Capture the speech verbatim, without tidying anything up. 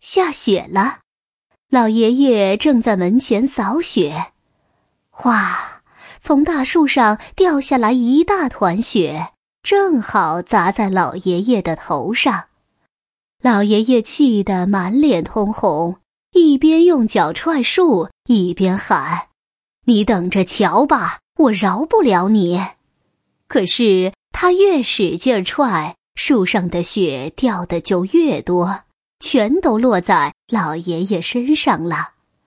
下雪了，老爷爷正在门前扫雪。哗，从大树上掉下来一大团雪，正好砸在老爷爷的头上。老爷爷气得满脸通红，一边用脚踹树，一边喊：你等着瞧吧，我饶不了你。可是他越使劲踹，树上的雪掉的就越多，全都落在老爷爷身上了。